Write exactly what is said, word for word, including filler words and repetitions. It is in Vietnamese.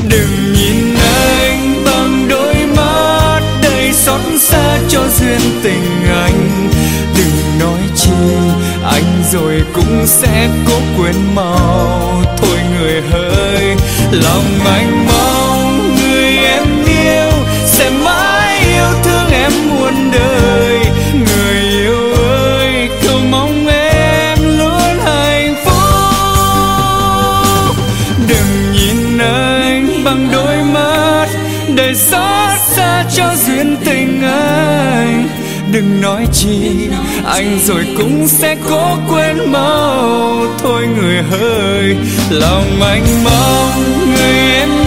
Đừng nhìn anh bằng đôi mắt đầy xót xa cho duyên tình anh. Đừng nói chi anh rồi cũng sẽ cố quên mau. Thôi người hỡi, lòng anh mong người em yêu sẽ mãi yêu thương em muôn đời. Người yêu ơi, cầu mong em luôn hạnh phúc. Đừng nhìn anh bằng đôi mắt đầy xót xa cho duyên tình anh. Đừng nói chi anh rồi cũng sẽ cố quên mau. Thôi người hỡi, lòng anh mong người em